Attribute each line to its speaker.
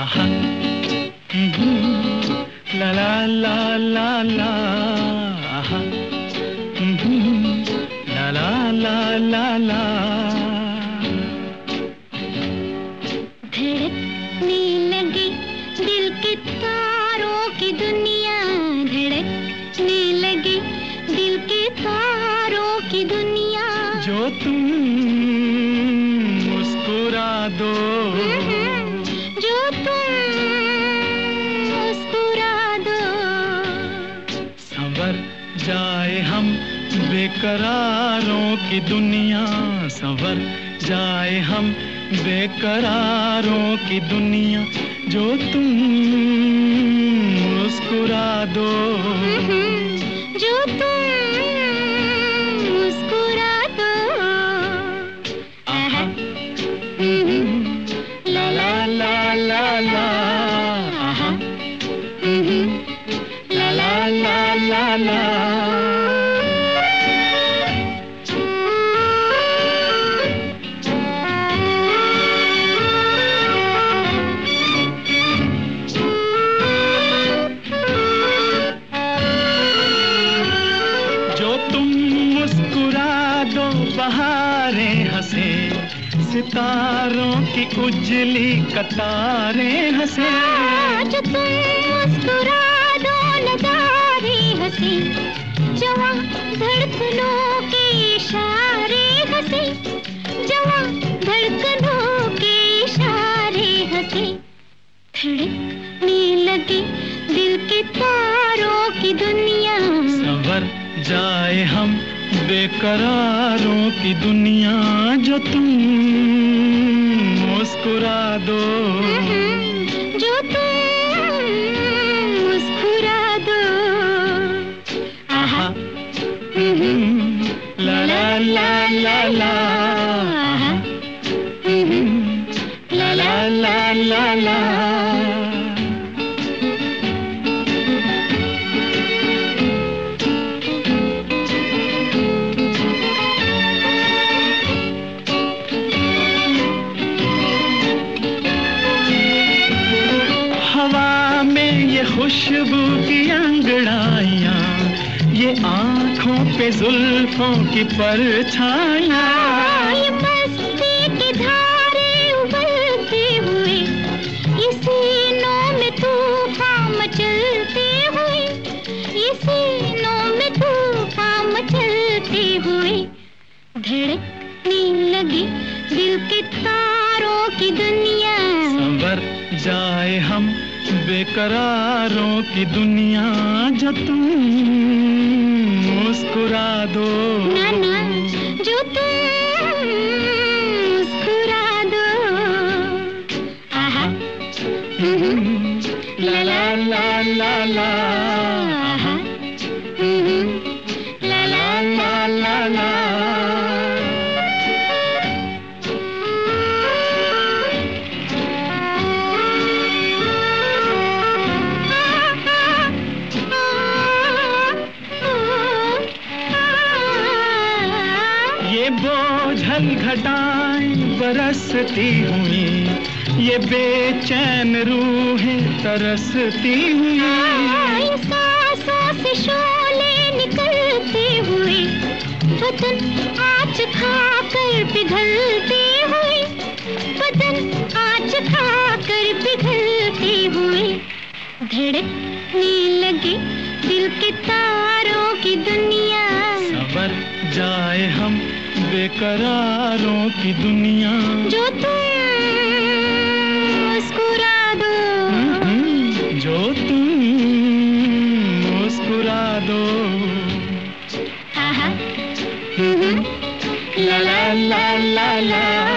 Speaker 1: आहा, ला ला ला ला ला, आहा, ला ला ला ला ला।
Speaker 2: धड़कने लगी दिल के तारों की दुनिया, धड़कने लगी दिल के तारों की दुनिया।
Speaker 1: जो तुम मुस्कुरा दो,
Speaker 2: जो तुम मुस्कुरा दो,
Speaker 1: संवर जाए हम बेकरारों की दुनिया, संवर जाए हम बेकरारों की दुनिया। जो तुम मुस्कुरा दो,
Speaker 2: जो तुम मुस्कुरा दो,
Speaker 1: आहा, ला ला ला ला ला, आहा, ला ला ला ला ला। बहारें हंसे, सितारों की उजली कतारें हंसे।
Speaker 2: जो तुम मुस्कुरा दो नजारे हंसे, जवां धड़कनों के इशारे हंसे, जवां धड़कनों के इशारे हंसे। धड़कने लगी दिल के तारों की दुनिया,
Speaker 1: संवर जाए हम बेकरारों की दुनिया। जो तुम मुस्कुरा दो,
Speaker 2: जो तुम मुस्कुरा दो, आहा,
Speaker 1: ला ला ला ला ला, आहा, ला ला ला ला ला। ये खुशबू की अंगड़ाइयाँ, ये आँखों पे जुल्फों की परछाइयाँ,
Speaker 2: ये मस्ती की धारे उबलते हुए, ये सीनों में तूफान मचलते हुए, ये सीनों में तूफान मचलते हुए। धड़कने लगी दिल के तारों की दुनिया,
Speaker 1: संवर जाए हम बेकरारों की दुनिया। जो तुम मुस्कुरा दो,
Speaker 2: ना ना, जो तुम मुस्कुरा दो, आहा,
Speaker 1: ला ला ला ला ला, आहा, ला ला ला ला ला। बोझल घटाएं बरसती हुई, ये बेचैन रूहें तरसती हुई,
Speaker 2: सांसों से शोले निकलते हुए, बदन आँच खाकर पिघलते हुए, बदन आँच खाकर पिघलते हुए। धड़कने लगी दिल के तारों की दुनिया,
Speaker 1: संवर जाए हम बेकरारों की दुनिया।
Speaker 2: जो तुम मुस्कुरा दो,
Speaker 1: जो तुम मुस्कुरा दो,
Speaker 2: आहा,
Speaker 1: ला ला ला ला ला।